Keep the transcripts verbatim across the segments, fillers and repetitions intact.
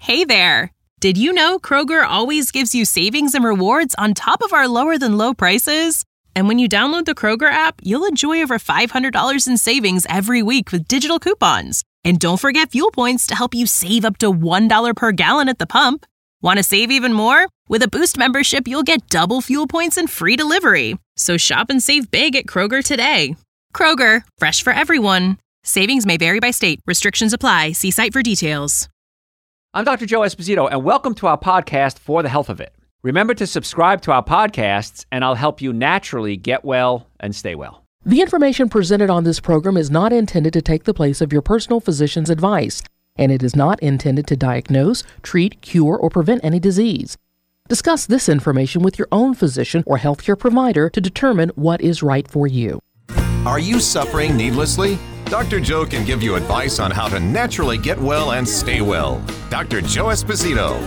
Hey there! Did you know Kroger always gives you savings and rewards on top of our lower-than-low prices? And when you download the Kroger app, you'll enjoy over five hundred dollars in savings every week with digital coupons. And don't forget fuel points to help you save up to one dollar per gallon at the pump. Want to save even more? With a Boost membership, you'll get double fuel points and free delivery. So shop and save big at Kroger today. Kroger, fresh for everyone. Savings may vary by state. Restrictions apply. See site for details. I'm Doctor Joe Esposito, and welcome to our podcast, For the Health of It. Remember to subscribe to our podcasts, and I'll help you naturally get well and stay well. The information presented on this program is not intended to take the place of your personal physician's advice, and it is not intended to diagnose, treat, cure, or prevent any disease. Discuss this information with your own physician or healthcare provider to determine what is right for you. Are you suffering needlessly? Doctor Joe can give you advice on how to naturally get well and stay well. Doctor Joe Esposito.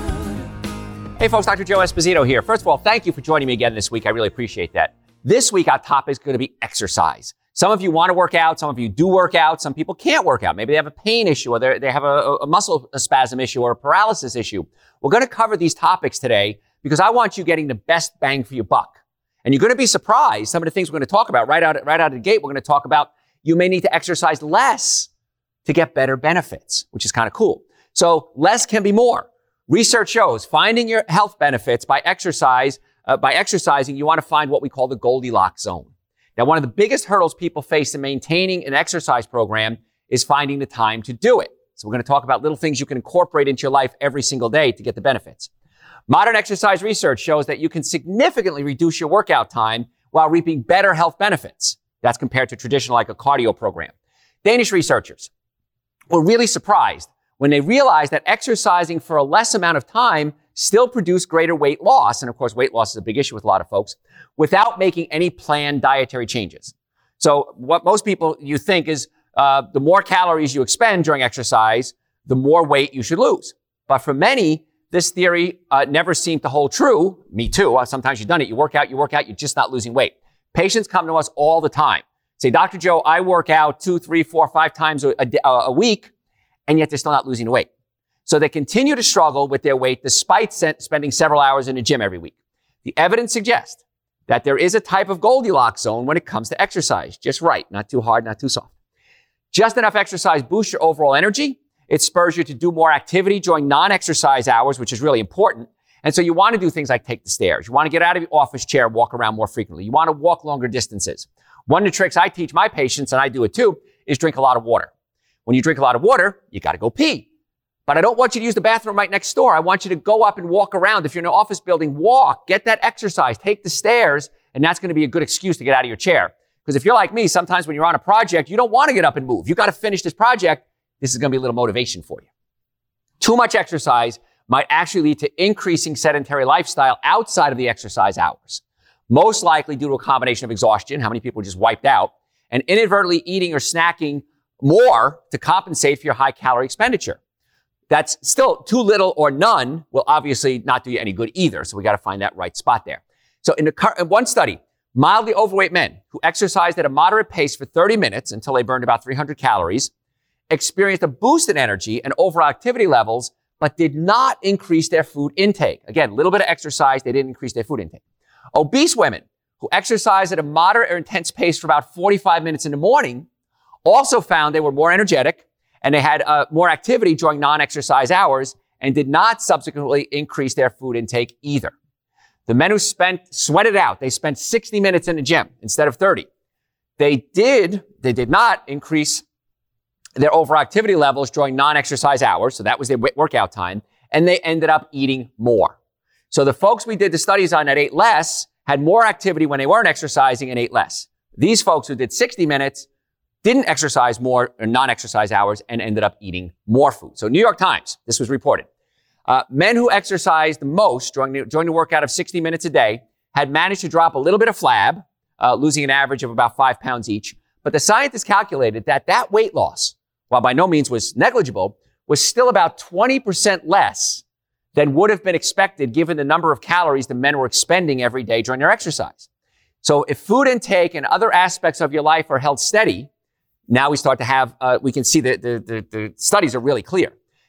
Hey folks, Doctor Joe Esposito here. First of all, thank you for joining me again this week. I really appreciate that. This week, our topic is going to be exercise. Some of you want to work out. Some of you do work out. Some people can't work out. Maybe they have a pain issue, or they have a, a muscle spasm issue, or a paralysis issue. We're going to cover these topics today because I want you getting the best bang for your buck. And you're going to be surprised. Some of the things we're going to talk about right out, right out of the gate, we're going to talk about you may need to exercise less to get better benefits, which is kind of cool. So less can be more. Research shows finding your health benefits by exercise, uh, by exercising, you want to find what we call the Goldilocks zone. Now, one of the biggest hurdles people face in maintaining an exercise program is finding the time to do it. So we're going to talk about little things you can incorporate into your life every single day to get the benefits. Modern exercise research shows that you can significantly reduce your workout time while reaping better health benefits. That's compared to traditional, like a cardio program. Danish researchers were really surprised when they realized that exercising for a less amount of time still produced greater weight loss. And of course, weight loss is a big issue with a lot of folks without making any planned dietary changes. So what most people you think is uh, the more calories you expend during exercise, the more weight you should lose. But for many, this theory uh, never seemed to hold true. Me too. Uh, sometimes you've done it. You work out, you work out, you're just not losing weight. Patients come to us all the time. Say, Doctor Joe, I work out two, three, four, five times a, a, a week, and yet they're still not losing weight. So they continue to struggle with their weight despite se- spending several hours in the gym every week. The evidence suggests that there is a type of Goldilocks zone when it comes to exercise. Just right, not too hard, not too soft. Just enough exercise boosts your overall energy. It spurs you to do more activity during non-exercise hours, which is really important. And so you want to do things like take the stairs. You want to get out of your office chair and walk around more frequently. You want to walk longer distances. One of the tricks I teach my patients, and I do it too, is drink a lot of water. When you drink a lot of water, you got to go pee. But I don't want you to use the bathroom right next door. I want you to go up and walk around. If you're in an office building, walk, get that exercise, take the stairs, and that's going to be a good excuse to get out of your chair. Because if you're like me, sometimes when you're on a project, you don't want to get up and move. You got to finish this project. This is going to be a little motivation for you. Too much exercise might actually lead to increasing sedentary lifestyle outside of the exercise hours. Most likely due to a combination of exhaustion, how many people are just wiped out, and inadvertently eating or snacking more to compensate for your high calorie expenditure. That's still too little or none will obviously not do you any good either. So we got to find that right spot there. So in, the, in one study, mildly overweight men who exercised at a moderate pace for thirty minutes until they burned about three hundred calories experienced a boost in energy and overall activity levels, but did not increase their food intake. Again, a little bit of exercise, they didn't increase their food intake. Obese women who exercised at a moderate or intense pace for about forty-five minutes in the morning also found they were more energetic and they had uh, more activity during non-exercise hours and did not subsequently increase their food intake either. The men who spent, sweated out, they spent sixty minutes in the gym instead of thirty. They did, they did not increase their overall activity levels during non-exercise hours. So that was their workout time. And they ended up eating more. So the folks we did the studies on that ate less had more activity when they weren't exercising and ate less. These folks who did sixty minutes didn't exercise more or non-exercise hours and ended up eating more food. So New York Times, this was reported. Uh, men who exercised the most during the, during the workout of sixty minutes a day had managed to drop a little bit of flab, uh, losing an average of about five pounds each. But the scientists calculated that that weight loss, while by no means was negligible, was still about twenty percent less than would have been expected given the number of calories the men were expending every day during their exercise. So if food intake and other aspects of your life are held steady, now we start to have, uh, we can see that the, the, the studies are really clear.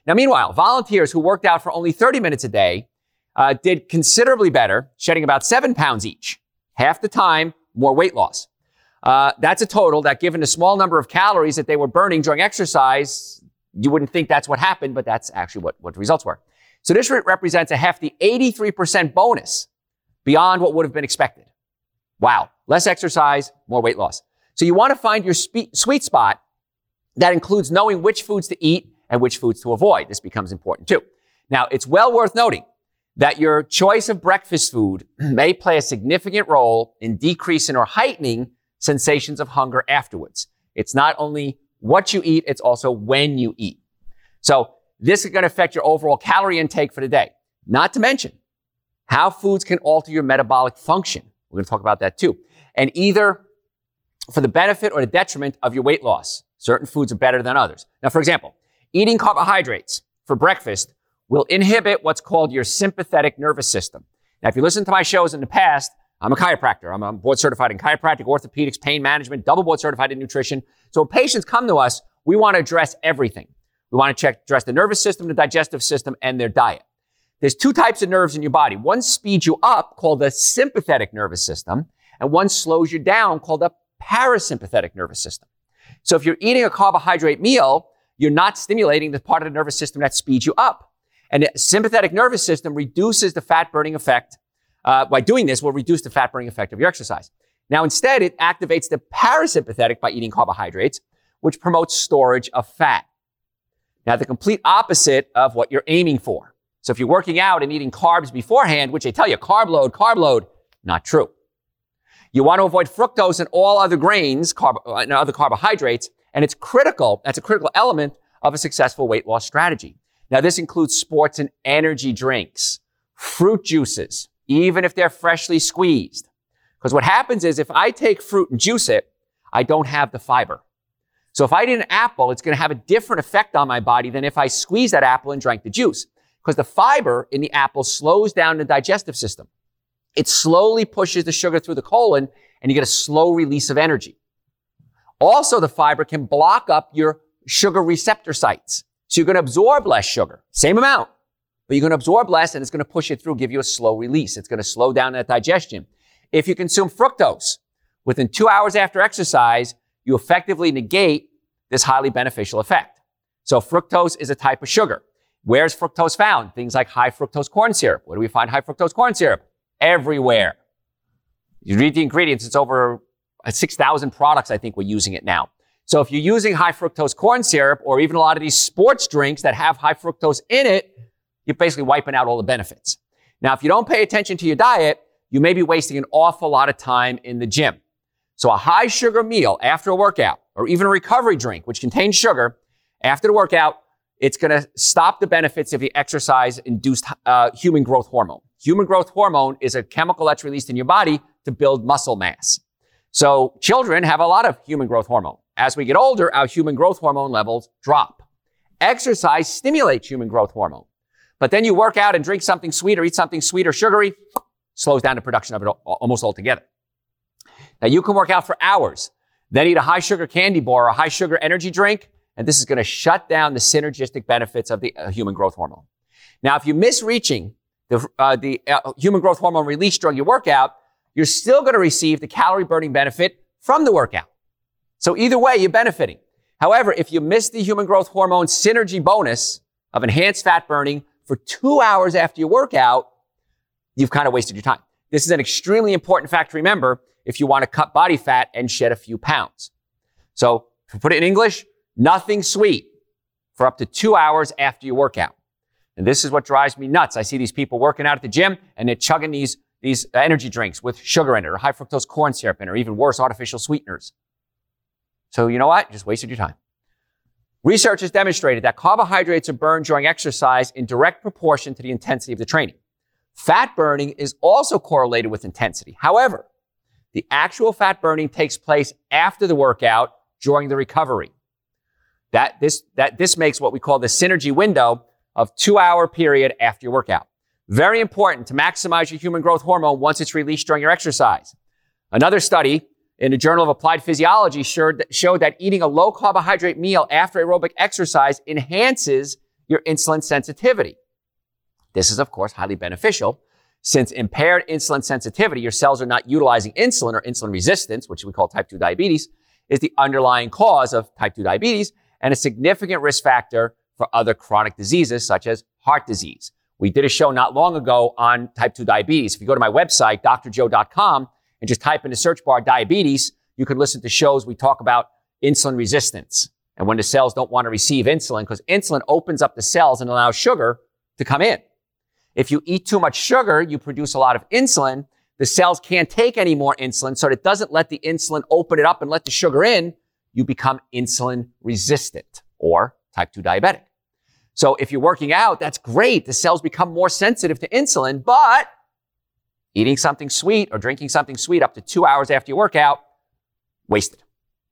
Now, meanwhile, volunteers who worked out for only thirty minutes a day uh, did considerably better, shedding about seven pounds each. Half the time, more weight loss. Uh, that's a total that, given the small number of calories that they were burning during exercise, you wouldn't think that's what happened, but that's actually what, what the results were. So this represents a hefty eighty-three percent bonus beyond what would have been expected. Wow. Less exercise, more weight loss. So you want to find your spe- sweet spot that includes knowing which foods to eat and which foods to avoid. This becomes important too. Now, it's well worth noting that your choice of breakfast food may play a significant role in decreasing or heightening sensations of hunger afterwards. It's not only what you eat, it's also when you eat. So this is going to affect your overall calorie intake for the day. Not to mention how foods can alter your metabolic function. We're going to talk about that too. And either for the benefit or the detriment of your weight loss. Certain foods are better than others. Now, for example, eating carbohydrates for breakfast will inhibit what's called your sympathetic nervous system. Now, if you listen to my shows in the past, I'm a chiropractor. I'm, I'm board certified in chiropractic, orthopedics, pain management, double board certified in nutrition. So when patients come to us, we want to address everything. We want to check, address the nervous system, the digestive system, and their diet. There's two types of nerves in your body. One speeds you up, called the sympathetic nervous system, and one slows you down, called the parasympathetic nervous system. So if you're eating a carbohydrate meal, you're not stimulating the part of the nervous system that speeds you up. And the sympathetic nervous system reduces the fat-burning effect. Uh, by doing this, will reduce the fat-burning effect of your exercise. Now, instead, it activates the parasympathetic by eating carbohydrates, which promotes storage of fat. Now, the complete opposite of what you're aiming for. So if you're working out and eating carbs beforehand, which they tell you, carb load, carb load, not true. You want to avoid fructose and all other grains, carb, and other carbohydrates, and it's critical, that's a critical element of a successful weight loss strategy. Now, this includes sports and energy drinks, fruit juices, even if they're freshly squeezed. Because what happens is if I take fruit and juice it, I don't have the fiber. So if I eat an apple, it's going to have a different effect on my body than if I squeeze that apple and drank the juice. Because the fiber in the apple slows down the digestive system. It slowly pushes the sugar through the colon, and you get a slow release of energy. Also, the fiber can block up your sugar receptor sites. So you're going to absorb less sugar, same amount, but you're going to absorb less, and it's going to push it through, give you a slow release. It's going to slow down that digestion. If you consume fructose within two hours after exercise, you effectively negate this highly beneficial effect. So fructose is a type of sugar. Where's fructose found? Things like high fructose corn syrup. Where do we find high fructose corn syrup? Everywhere. You read the ingredients, it's over six thousand products, I think, we're using it now. So if you're using high fructose corn syrup, or even a lot of these sports drinks that have high fructose in it, you're basically wiping out all the benefits. Now, if you don't pay attention to your diet, you may be wasting an awful lot of time in the gym. So a high sugar meal after a workout, or even a recovery drink, which contains sugar, after the workout, it's going to stop the benefits of the exercise-induced uh, human growth hormone. Human growth hormone is a chemical that's released in your body to build muscle mass. So children have a lot of human growth hormone. As we get older, our human growth hormone levels drop. Exercise stimulates human growth hormone. But then you work out and drink something sweet or eat something sweet or sugary, slows down the production of it almost altogether. Now, you can work out for hours, then eat a high sugar candy bar or a high sugar energy drink, and this is going to shut down the synergistic benefits of the uh, human growth hormone. Now, if you miss reaching the, uh, the uh, human growth hormone release during your workout, you're still going to receive the calorie burning benefit from the workout. So either way, you're benefiting. However, if you miss the human growth hormone synergy bonus of enhanced fat burning for two hours after your workout, you've kind of wasted your time. This is an extremely important fact to remember if you want to cut body fat and shed a few pounds. So to put it in English, nothing sweet for up to two hours after your workout. And this is what drives me nuts. I see these people working out at the gym and they're chugging these, these energy drinks with sugar in it or high fructose corn syrup in it or even worse, artificial sweeteners. So you know what? You just wasted your time. Research has demonstrated that carbohydrates are burned during exercise in direct proportion to the intensity of the training. Fat burning is also correlated with intensity. However, the actual fat burning takes place after the workout during the recovery. That this, that this makes what we call the synergy window of two-hour period after your workout. Very important to maximize your human growth hormone once it's released during your exercise. Another study in the Journal of Applied Physiology showed that, showed that eating a low-carbohydrate meal after aerobic exercise enhances your insulin sensitivity. This is, of course, highly beneficial. Since impaired insulin sensitivity, your cells are not utilizing insulin, or insulin resistance, which we call type two diabetes, is the underlying cause of type two diabetes and a significant risk factor for other chronic diseases such as heart disease. We did a show not long ago on type two diabetes. If you go to my website, D R joe dot com, and just type in the search bar diabetes, you can listen to shows we talk about insulin resistance and when the cells don't want to receive insulin, because insulin opens up the cells and allows sugar to come in. If you eat too much sugar, you produce a lot of insulin. The cells can't take any more insulin, so it doesn't let the insulin open it up and let the sugar in. You become insulin resistant or type two diabetic. So if you're working out, that's great. The cells become more sensitive to insulin, but eating something sweet or drinking something sweet up to two hours after your workout, wasted.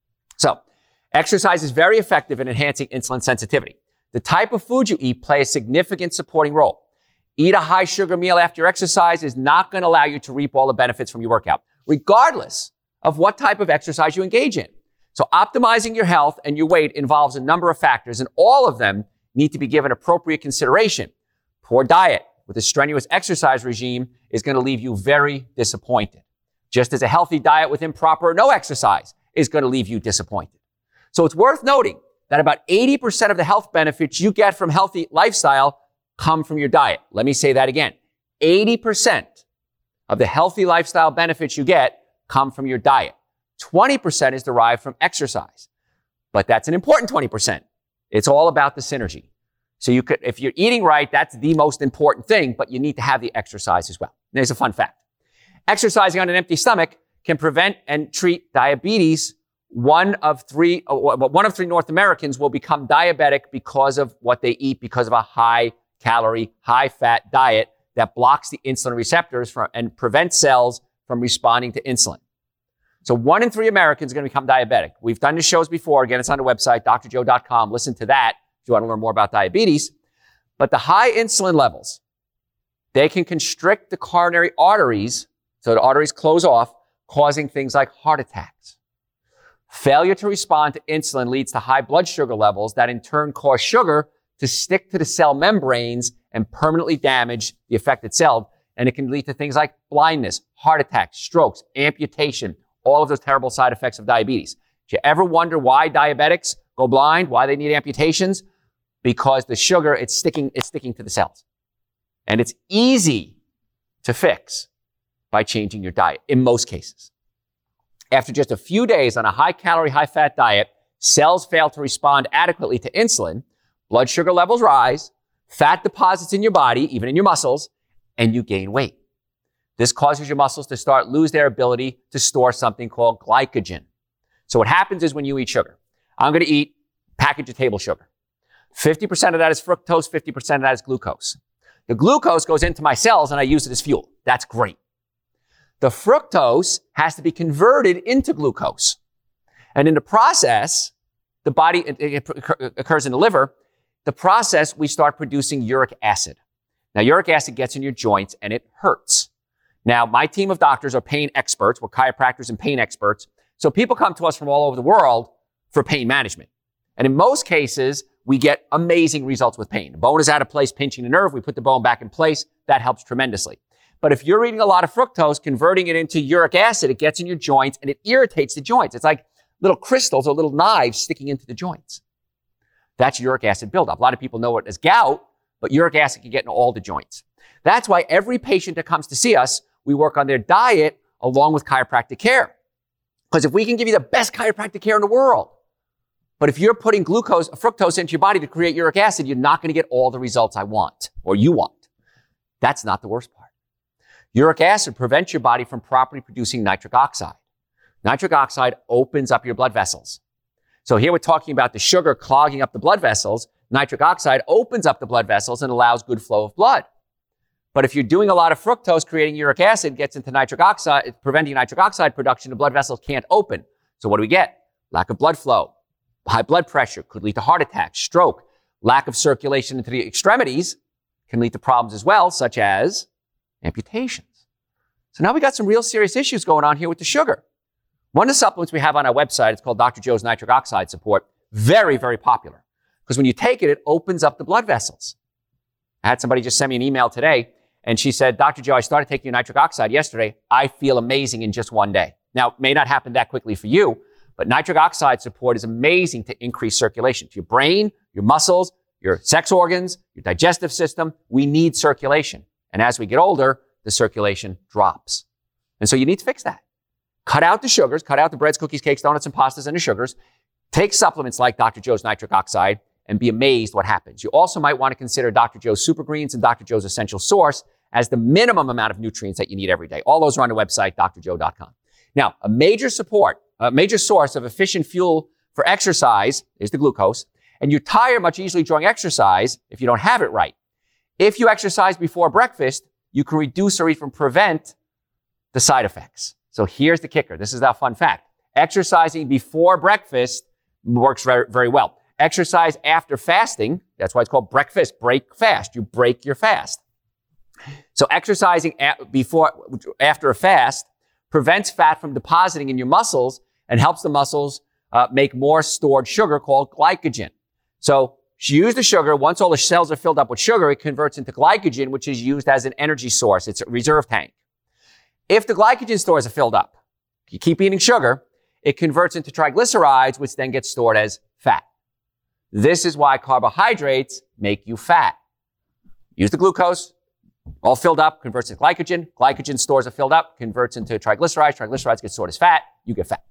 So exercise is very effective in enhancing insulin sensitivity. The type of food you eat play a significant supporting role. Eat a high sugar meal after exercise is not going to allow you to reap all the benefits from your workout, regardless of what type of exercise you engage in. So optimizing your health and your weight involves a number of factors, and all of them need to be given appropriate consideration. Poor diet with a strenuous exercise regime is going to leave you very disappointed, just as a healthy diet with improper or no exercise is going to leave you disappointed. So it's worth noting that about eighty percent of the health benefits you get from healthy lifestyle come from your diet. Let me say that again. eighty percent of the healthy lifestyle benefits you get come from your diet. twenty percent is derived from exercise. But that's an important twenty percent. It's all about the synergy. So you could, if you're eating right, that's the most important thing, but you need to have the exercise as well. There's a fun fact. Exercising on an empty stomach can prevent and treat diabetes. One of three, one of three North Americans will become diabetic because of what they eat, because of a high calorie, high fat diet that blocks the insulin receptors from, and prevents cells from responding to insulin. So one in three Americans are going to become diabetic. We've done the shows before. Again, it's on the website, D R joe dot com. Listen to that if you want to learn more about diabetes. But the high insulin levels, they can constrict the coronary arteries, so the arteries close off, causing things like heart attacks. Failure to respond to insulin leads to high blood sugar levels that in turn cause sugar to stick to the cell membranes and permanently damage the affected cell. And it can lead to things like blindness, heart attacks, strokes, amputation, all of those terrible side effects of diabetes. Did you ever wonder why diabetics go blind, why they need amputations? Because the sugar, it's sticking, it's sticking to the cells. And it's easy to fix by changing your diet in most cases. After just a few days on a high-calorie, high-fat diet, cells fail to respond adequately to insulin, blood sugar levels rise, fat deposits in your body, even in your muscles, and you gain weight. This causes your muscles to start lose their ability to store something called glycogen. So what happens is when you eat sugar, I'm going to eat a package of table sugar. fifty percent of that is fructose, fifty percent of that is glucose. The glucose goes into my cells and I use it as fuel. That's great. The fructose has to be converted into glucose. And in the process, the body, it, it occurs in the liver, the process, we start producing uric acid. Now, uric acid gets in your joints and it hurts. Now, my team of doctors are pain experts. We're chiropractors and pain experts. So people come to us from all over the world for pain management. And in most cases, we get amazing results with pain. The bone is out of place, pinching the nerve. We put the bone back in place. That helps tremendously. But if you're eating a lot of fructose, converting it into uric acid, it gets in your joints and it irritates the joints. It's like little crystals or little knives sticking into the joints. That's uric acid buildup. A lot of people know it as gout, but uric acid can get in all the joints. That's why every patient that comes to see us, we work on their diet along with chiropractic care. Because if we can give you the best chiropractic care in the world, but if you're putting glucose, fructose into your body to create uric acid, you're not going to get all the results I want or you want. That's not the worst part. Uric acid prevents your body from properly producing nitric oxide. Nitric oxide opens up your blood vessels. So here we're talking about the sugar clogging up the blood vessels. Nitric oxide opens up the blood vessels and allows good flow of blood. But if you're doing a lot of fructose, creating uric acid gets into nitric oxide, preventing nitric oxide production, the blood vessels can't open. So what do we get? Lack of blood flow. High blood pressure could lead to heart attack, stroke. Lack of circulation into the extremities can lead to problems as well, such as amputations. So now we got some real serious issues going on here with the sugar. One of the supplements we have on our website, it's called Doctor Joe's Nitric Oxide Support. Very, very popular. because when you take it, it opens up the blood vessels. I had somebody just send me an email today, and she said, Doctor Joe, I started taking nitric oxide yesterday. I feel amazing in just one day. Now, it may not happen that quickly for you, but nitric oxide support is amazing to increase circulation to your brain, your muscles, your sex organs, your digestive system. We need circulation. And as we get older, the circulation drops. And so you need to fix that. Cut out the sugars, cut out the breads, cookies, cakes, donuts, and pastas, and the sugars. Take supplements like Doctor Joe's nitric oxide and be amazed what happens. You also might want to consider Doctor Joe's Super Greens and Doctor Joe's Essential Source as the minimum amount of nutrients that you need every day. All those are on the website, D R joe dot com. Now, a major support, a major source of efficient fuel for exercise is the glucose, and you tire much easily during exercise if you don't have it right. If you exercise before breakfast, you can reduce or even prevent the side effects. So here's the kicker. This is our fun fact. Exercising before breakfast works very, very well. Exercise after fasting, that's why it's called breakfast, break fast. You break your fast. So exercising at, before, after a fast prevents fat from depositing in your muscles and helps the muscles uh, make more stored sugar called glycogen. So you use the sugar. Once all the cells are filled up with sugar, it converts into glycogen, which is used as an energy source. It's a reserve tank. If the glycogen stores are filled up, you keep eating sugar, it converts into triglycerides, which then gets stored as fat. This is why carbohydrates make you fat. Use the glucose, all filled up, converts into glycogen. Glycogen stores are filled up, converts into triglycerides. Triglycerides get stored as fat. You get fat.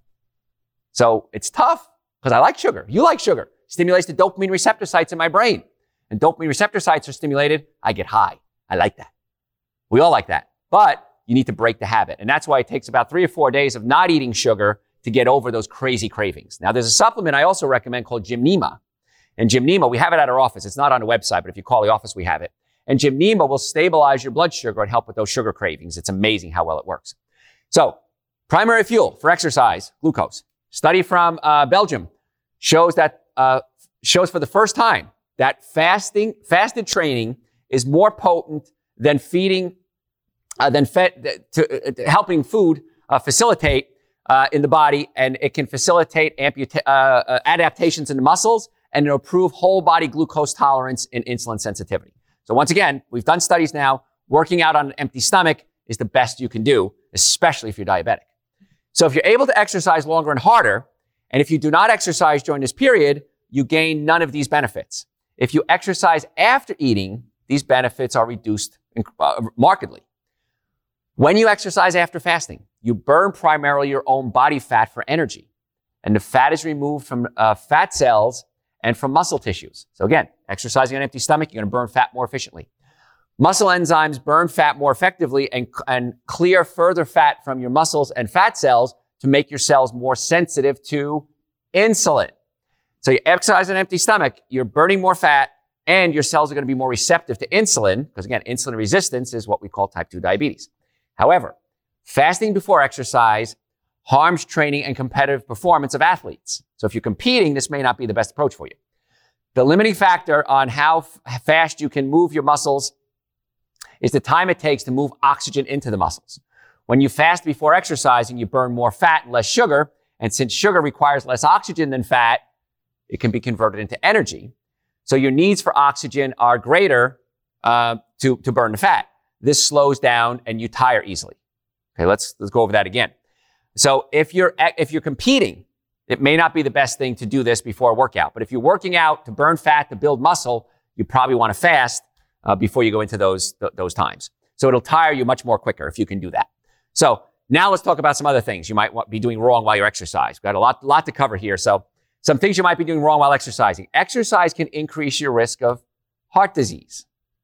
So it's tough because I like sugar. You like sugar. Stimulates the dopamine receptor sites in my brain. And dopamine receptor sites are stimulated. I get high. I like that. We all like that. But you need to break the habit. And that's why it takes about three or four days of not eating sugar to get over those crazy cravings. Now, there's a supplement I also recommend called Gymnema. And Gymnema, we have it at our office. It's not on the website, but if you call the office, we have it. And Gymnema will stabilize your blood sugar and help with those sugar cravings. It's amazing how well it works. So, primary fuel for exercise, glucose. Study from uh, Belgium shows that uh, shows for the first time that fasting, fasted training is more potent than feeding, uh, than fed, to, to helping food uh, facilitate uh, in the body, and it can facilitate amputa- uh, uh, adaptations in the muscles and improve whole body glucose tolerance and insulin sensitivity. So once again, we've done studies now. Working out on an empty stomach is the best you can do, especially if you're diabetic. So if you're able to exercise longer and harder, and if you do not exercise during this period, you gain none of these benefits. If you exercise after eating, these benefits are reduced uh, markedly. When you exercise after fasting, you burn primarily your own body fat for energy, and the fat is removed from uh, fat cells and from muscle tissues. So again, exercising on an empty stomach, you're going to burn fat more efficiently. Muscle enzymes burn fat more effectively and, and clear further fat from your muscles and fat cells to make your cells more sensitive to insulin. So you exercise on an empty stomach, you're burning more fat, and your cells are going to be more receptive to insulin, because again, insulin resistance is what we call type two diabetes. However, fasting before exercise harms training and competitive performance of athletes. So if you're competing, this may not be the best approach for you. The limiting factor on how f- fast you can move your muscles is the time it takes to move oxygen into the muscles. When you fast before exercising, you burn more fat and less sugar. And since sugar requires less oxygen than fat, it can be converted into energy. So your needs for oxygen are greater uh, to, to burn the fat. This slows down and you tire easily. Okay, let's, let's go over that again. So if you're, if you're competing, it may not be the best thing to do this before a workout. But if you're working out to burn fat, to build muscle, you probably want to fast uh, before you go into those, th- those times. So it'll tire you much more quicker if you can do that. So now let's talk about some other things you might be doing wrong while you're exercising. We've got a lot, lot to cover here. So some things you might be doing wrong while exercising. Exercise can increase your risk of heart disease,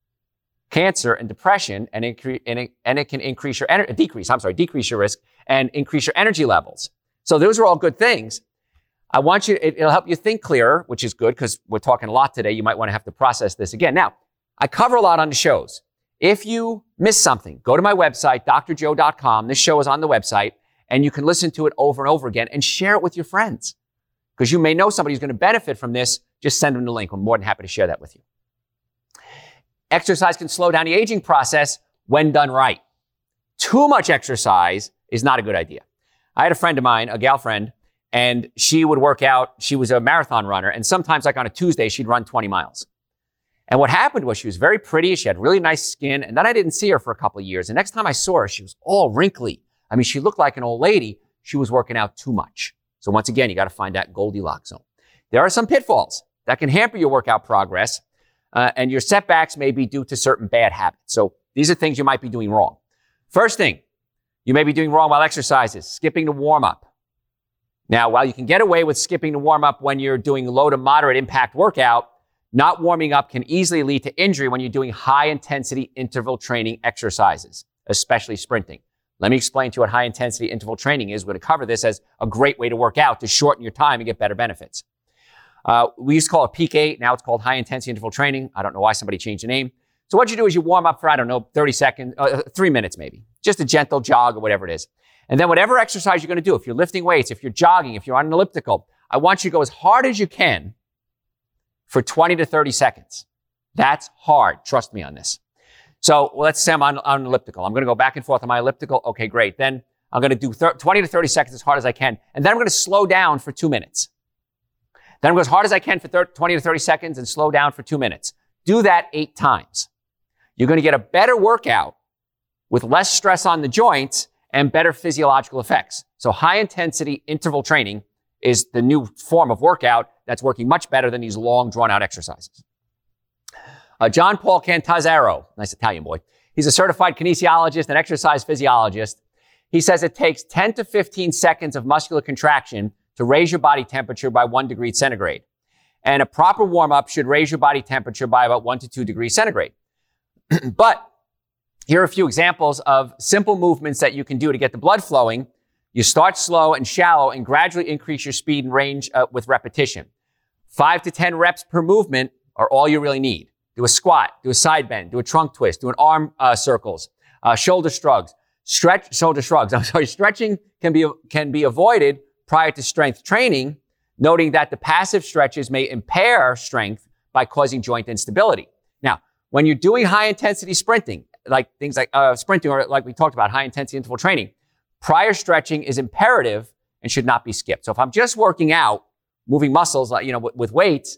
cancer, and depression, and, incre- and, it, and it can increase your ener- decrease, I'm sorry, decrease your risk and increase your energy levels. So those are all good things. I want you, it, it'll help you think clearer, which is good because we're talking a lot today. You might want to have to process this again. Now, I cover a lot on the shows. If you miss something, go to my website, D R joe dot com. This show is on the website, and you can listen to it over and over again and share it with your friends. Because you may know somebody who's going to benefit from this. Just send them the link. I'm more than happy to share that with you. Exercise can slow down the aging process when done right. Too much exercise is not a good idea. I had a friend of mine, a gal friend, and she would work out. She was a marathon runner, and sometimes, like on a Tuesday, she'd run twenty miles. And what happened was she was very pretty. She had really nice skin, and then I didn't see her for a couple of years. And next time I saw her, she was all wrinkly. I mean, she looked like an old lady. She was working out too much. So once again, you got to find that Goldilocks zone. There are some pitfalls that can hamper your workout progress, uh, and your setbacks may be due to certain bad habits. So these are things you might be doing wrong. First thing you may be doing wrong while exercising, skipping the warm-up. Now, while you can get away with skipping the warm-up when you're doing low to moderate impact workout, not warming up can easily lead to injury when you're doing high-intensity interval training exercises, especially sprinting. Let me explain to you what high-intensity interval training is. We're going to cover this as a great way to work out to shorten your time and get better benefits. Uh, we used to call it peak eight. Now it's called high-intensity interval training. I don't know why somebody changed the name. So what you do is you warm up for, I don't know, thirty seconds, uh, three minutes maybe. Just a gentle jog or whatever it is. And then whatever exercise you're going to do, if you're lifting weights, if you're jogging, if you're on an elliptical, I want you to go as hard as you can for twenty to thirty seconds. That's hard. Trust me on this. So well, let's say I'm on, on an elliptical. I'm going to go back and forth on my elliptical. Okay, great. Then I'm going to do thir- twenty to thirty seconds as hard as I can. And then I'm going to slow down for two minutes. Then I'm going to go as hard as I can for thirty, twenty to thirty seconds and slow down for two minutes. Do that eight times. You're going to get a better workout with less stress on the joints and better physiological effects. So high intensity interval training is the new form of workout that's working much better than these long drawn out exercises. Uh, John Paul Cantazzaro, nice Italian boy. He's a certified kinesiologist and exercise physiologist. He says it takes ten to fifteen seconds of muscular contraction to raise your body temperature by one degree centigrade. And a proper warm-up should raise your body temperature by about one to two degrees centigrade. But here are a few examples of simple movements that you can do to get the blood flowing. You start slow and shallow and gradually increase your speed and range uh, with repetition. Five to ten reps per movement are all you really need. Do a squat, do a side bend, do a trunk twist, do an arm uh, circles, uh, shoulder shrugs, stretch, shoulder shrugs. I'm sorry, stretching can be, can be avoided prior to strength training, noting that the passive stretches may impair strength by causing joint instability. Now, when you're doing high intensity sprinting, like things like uh, sprinting or like we talked about, high intensity interval training, prior stretching is imperative and should not be skipped. So if I'm just working out, moving muscles, you know, with, with weights,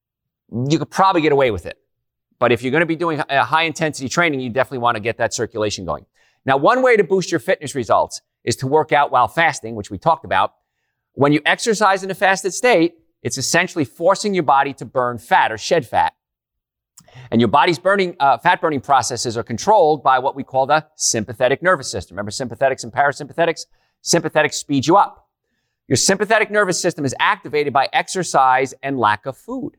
you could probably get away with it. But if you're going to be doing a high intensity training, you definitely want to get that circulation going. Now, one way to boost your fitness results is to work out while fasting, which we talked about. When you exercise in a fasted state, it's essentially forcing your body to burn fat or shed fat. And your body's burning, uh, fat burning processes are controlled by what we call the sympathetic nervous system. Remember sympathetics and parasympathetics? Sympathetics speed you up. Your sympathetic nervous system is activated by exercise and lack of food.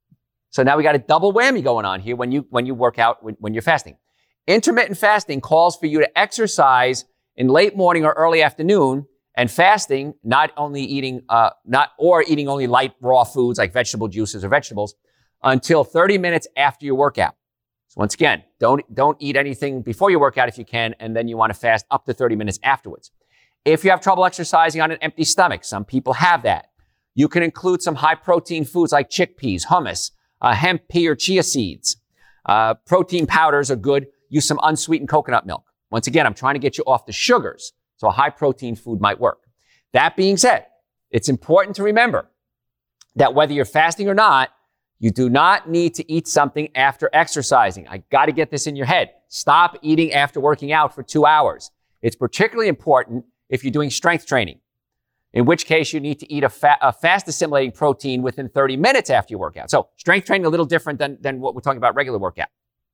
So now we got a double whammy going on here when you, when you work out, when, when you're fasting. Intermittent fasting calls for you to exercise in late morning or early afternoon, and fasting, not only eating, uh, not, or eating only light raw foods like vegetable juices or vegetables until thirty minutes after your workout. So once again, don't, don't eat anything before your workout if you can, and then you want to fast up to thirty minutes afterwards. If you have trouble exercising on an empty stomach, some people have that, you can include some high protein foods like chickpeas, hummus, uh, hemp pea or chia seeds. Uh, protein powders are good. Use some unsweetened coconut milk. Once again, I'm trying to get you off the sugars, so a high protein food might work. That being said, it's important to remember that whether you're fasting or not, you do not need to eat something after exercising. I got to get this in your head. Stop eating after working out for two hours. It's particularly important if you're doing strength training, in which case you need to eat a, fa- a fast assimilating protein within thirty minutes after your workout. So strength training a little different than, than what we're talking about regular workout.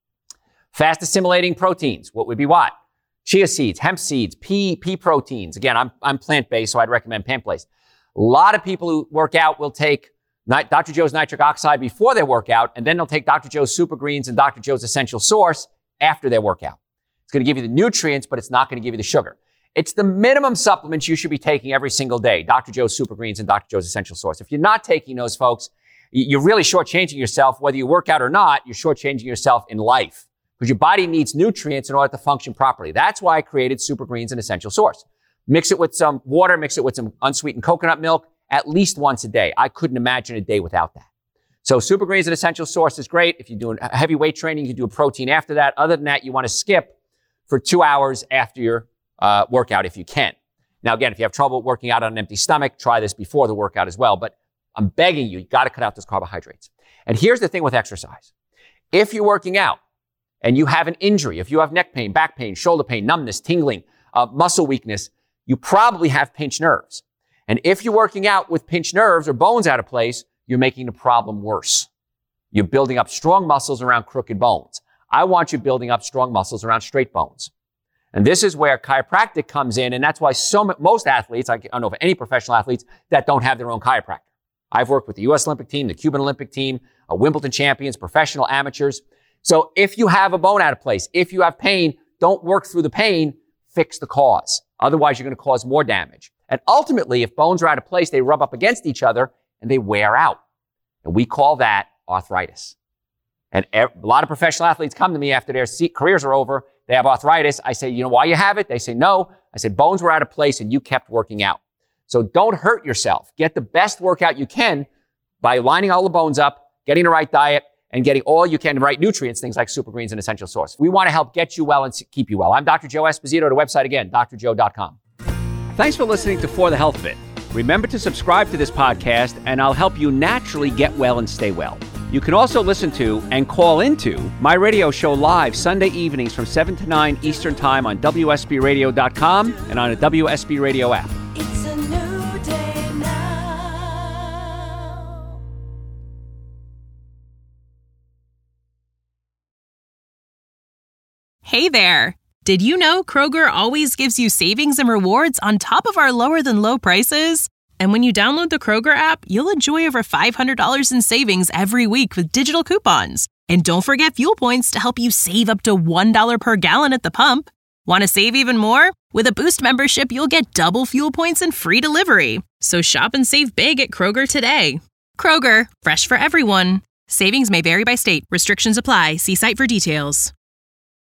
Fast assimilating proteins, what would be what? Chia seeds, hemp seeds, pea, pea proteins. Again, I'm, I'm plant-based, so I'd recommend plant-based. A lot of people who work out will take Doctor Joe's nitric oxide before their workout, and then they'll take Doctor Joe's Super Greens and Doctor Joe's Essential Source after their workout. It's going to give you the nutrients, but it's not going to give you the sugar. It's the minimum supplements you should be taking every single day, Doctor Joe's Super Greens and Doctor Joe's Essential Source. If you're not taking those, folks, you're really shortchanging yourself. Whether you work out or not, you're shortchanging yourself in life because your body needs nutrients in order to function properly. That's why I created Super Greens and Essential Source. Mix it with some water, mix it with some unsweetened coconut milk, at least once a day. I couldn't imagine a day without that. So Super Greens and Essential Source is great. If you're doing heavy weight training, you can do a protein after that. Other than that, you want to skip for two hours after your uh, workout if you can. Now, again, if you have trouble working out on an empty stomach, try this before the workout as well. But I'm begging you, you got to cut out those carbohydrates. And here's the thing with exercise. If you're working out and you have an injury, if you have neck pain, back pain, shoulder pain, numbness, tingling, uh, muscle weakness, you probably have pinched nerves. And if you're working out with pinched nerves or bones out of place, you're making the problem worse. You're building up strong muscles around crooked bones. I want you building up strong muscles around straight bones. And this is where chiropractic comes in, and that's why so most athletes, I don't know of any professional athletes, that don't have their own chiropractor. I've worked with the U S Olympic team, the Cuban Olympic team, uh, Wimbledon champions, professional amateurs. So if you have a bone out of place, if you have pain, don't work through the pain, fix the cause. Otherwise, you're going to cause more damage. And ultimately, if bones are out of place, they rub up against each other and they wear out. And we call that arthritis. And a lot of professional athletes come to me after their careers are over. They have arthritis. I say, you know why you have it? They say, no. I said, bones were out of place and you kept working out. So don't hurt yourself. Get the best workout you can by lining all the bones up, getting the right diet, and getting all you can, the right nutrients, things like super greens and essential source. We want to help get you well and keep you well. I'm Doctor Joe Esposito. The website again, D R joe dot com. Thanks for listening to For the Health Fit. Remember to subscribe to this podcast, and I'll help you naturally get well and stay well. You can also listen to and call into my radio show live Sunday evenings from seven to nine Eastern Time on W S B radio dot com and on a W S B Radio app. It's a new day now. Hey there! Did you know Kroger always gives you savings and rewards on top of our lower than low prices? And when you download the Kroger app, you'll enjoy over five hundred dollars in savings every week with digital coupons. And don't forget fuel points to help you save up to one dollar per gallon at the pump. Want to save even more? With a Boost membership, you'll get double fuel points and free delivery. So shop and save big at Kroger today. Kroger, fresh for everyone. Savings may vary by state. Restrictions apply. See site for details.